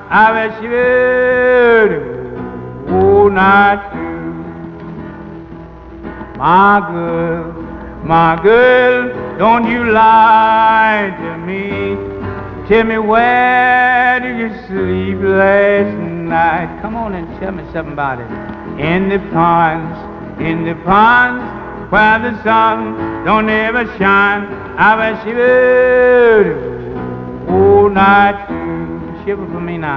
I bet she would. Oh, not you. My girl, don't you lie to me. Tell me, where did you sleep last night? Come on and tell me something about it. In the ponds, where the sun don't ever shine. I bet she would. Oh, night, shiver for me now.